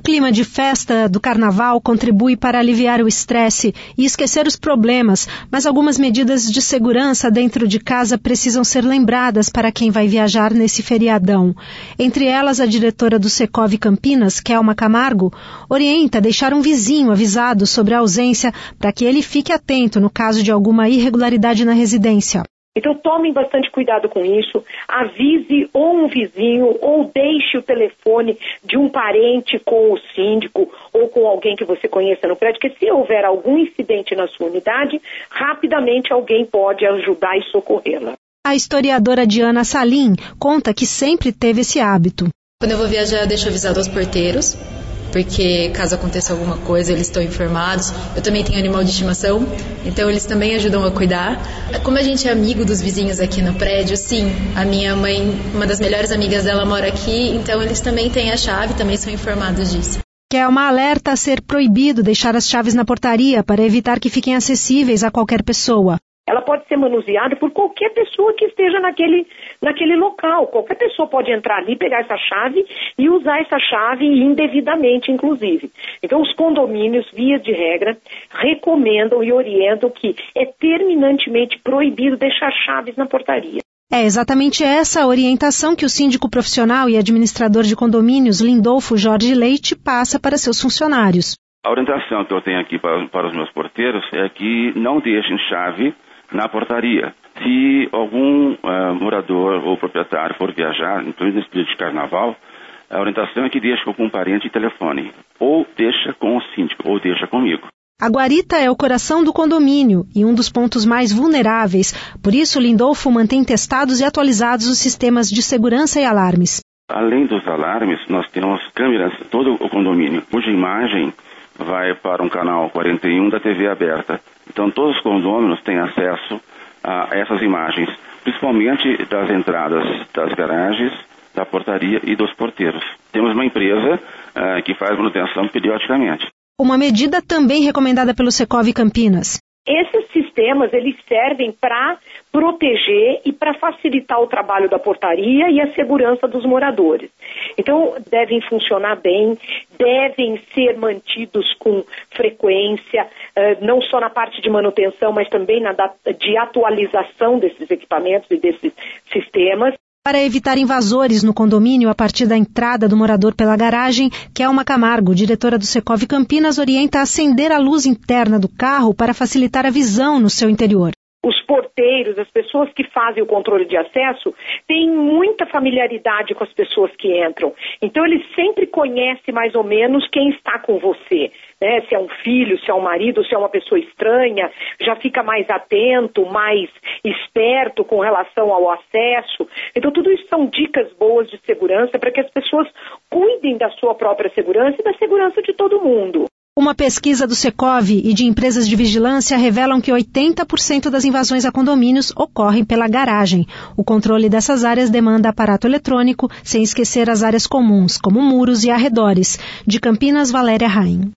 clima de festa do carnaval contribui para aliviar o estresse e esquecer os problemas, mas algumas medidas de segurança dentro de casa precisam ser lembradas para quem vai viajar nesse feriadão. Entre elas, a diretora do Secov Campinas, Kelma Camargo, orienta a deixar um vizinho avisado sobre a ausência para que ele fique atento no caso de alguma irregularidade na residência. Então tomem bastante cuidado com isso, avise ou um vizinho ou deixe o telefone de um parente com o síndico ou com alguém que você conheça no prédio, que se houver algum incidente na sua unidade, rapidamente alguém pode ajudar e socorrê-la. A historiadora Diana Salim conta que sempre teve esse hábito. Quando eu vou viajar, eu deixo avisado aos porteiros, porque caso aconteça alguma coisa, eles estão informados. Eu também tenho animal de estimação, então eles também ajudam a cuidar. Como a gente é amigo dos vizinhos aqui no prédio, sim, a minha mãe, uma das melhores amigas dela mora aqui, então eles também têm a chave, também são informados disso. Kelma alerta a ser proibido deixar as chaves na portaria para evitar que fiquem acessíveis a qualquer pessoa. Ela pode ser manuseada por qualquer pessoa que esteja naquele local. Qualquer pessoa pode entrar ali, pegar essa chave e usar essa chave indevidamente, inclusive. Então, os condomínios, via de regra, recomendam e orientam que é terminantemente proibido deixar chaves na portaria. É exatamente essa a orientação que o síndico profissional e administrador de condomínios, Lindolfo Jorge Leite, passa para seus funcionários. A orientação que eu tenho aqui para os meus porteiros é que não deixem chave na portaria. Se algum morador ou proprietário for viajar, inclusive nesse período de carnaval, a orientação é que deixe com um parente e telefone, ou deixa com o síndico, ou deixa comigo. A guarita é o coração do condomínio e um dos pontos mais vulneráveis, por isso Lindolfo mantém testados e atualizados os sistemas de segurança e alarmes. Além dos alarmes, nós temos câmeras em todo o condomínio, cuja imagem vai para um canal 41 da TV aberta. Então todos os condôminos têm acesso a essas imagens, principalmente das entradas das garagens, da portaria e dos porteiros. Temos uma empresa que faz manutenção periodicamente. Uma medida também recomendada pelo Secov Campinas. Esses sistemas, eles servem para proteger e para facilitar o trabalho da portaria e a segurança dos moradores. Então, devem funcionar bem, devem ser mantidos com frequência, não só na parte de manutenção, mas também de atualização desses equipamentos e desses sistemas. Para evitar invasores no condomínio a partir da entrada do morador pela garagem, Kelma Camargo, diretora do Secov Campinas, orienta a acender a luz interna do carro para facilitar a visão no seu interior. Os porteiros, as pessoas que fazem o controle de acesso, têm muita familiaridade com as pessoas que entram. Então, eles sempre conhecem mais ou menos quem está com você, né? Se é um filho, se é um marido, se é uma pessoa estranha, já fica mais atento, mais esperto com relação ao acesso. Então, tudo isso são dicas boas de segurança para que as pessoas cuidem da sua própria segurança e da segurança de todo mundo. Uma pesquisa do Secov e de empresas de vigilância revelam que 80% das invasões a condomínios ocorrem pela garagem. O controle dessas áreas demanda aparato eletrônico, sem esquecer as áreas comuns, como muros e arredores. De Campinas, Valéria Raim.